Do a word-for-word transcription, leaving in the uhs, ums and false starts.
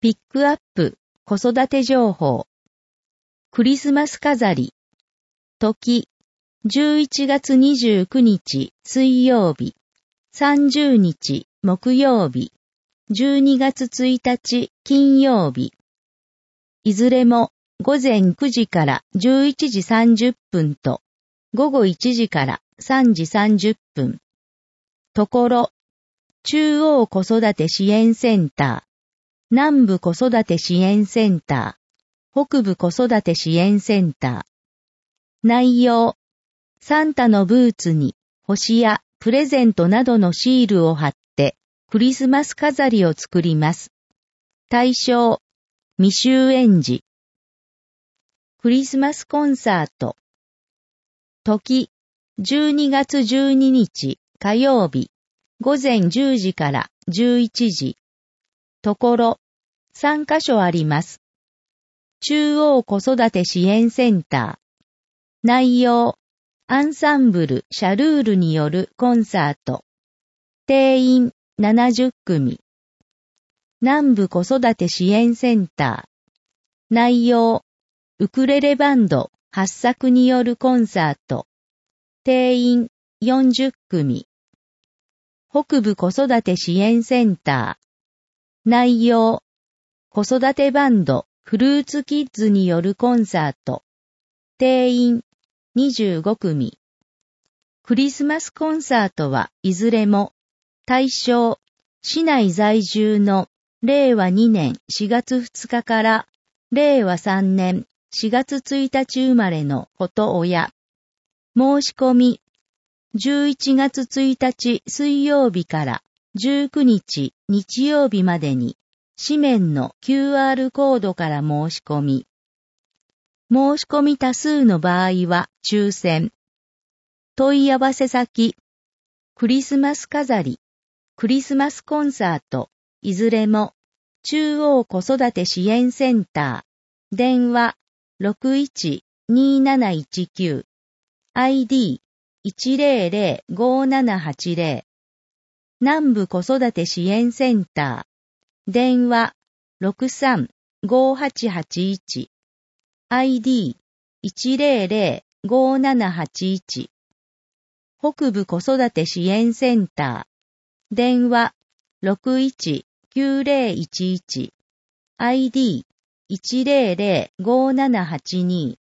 ピックアップ子育て情報。クリスマス飾り。時、じゅういちがつにじゅうくにち水曜日、さんじゅうにち木曜日、じゅうにがつついたち金曜日。いずれも午前くじからじゅういちじさんじゅっぷんと午後いちじからさんじさんじゅっぷん。ところ、中央子育て支援センター、南部子育て支援センター、北部子育て支援センター。内容、サンタのブーツに星やプレゼントなどのシールを貼ってクリスマス飾りを作ります。対象、未就園児。クリスマスコンサート。時、じゅうにがつじゅうににち火曜日、午前じゅうじからじゅういちじ。ところ、さんかしょあります。中央子育て支援センター。内容、アンサンブル・シャルールによるコンサート。定員ななじゅっくみ。南部子育て支援センター。内容、ウクレレバンドはっさくによるコンサート。定員よんじゅっくみ。北部子育て支援センター。内容、子育てバンドフルーツキッズによるコンサート。定員にじゅうごくみ。クリスマスコンサートはいずれも対象、市内在住のれいわにねんしがつふつかかられいわさんねんしがつついたち生まれの子と親。申し込み、じゅういちがつついたち水曜日からじゅうくにち日曜日までに紙面の キューアール コードから申し込み。申し込み多数の場合は抽選。問い合わせ先、クリスマス飾り、クリスマスコンサート、いずれも中央子育て支援センター、電話 ろくいちにーなないちきゅう、アイディーいちぜろぜろごーななはちぜろ、南部子育て支援センター、電話 ろくさんごーはちはちいち、アイディーいちぜろぜろごーななはちいち、北部子育て支援センター、電話 ろくいちきゅうぜろいちいち、アイディーいちぜろぜろごーななはちに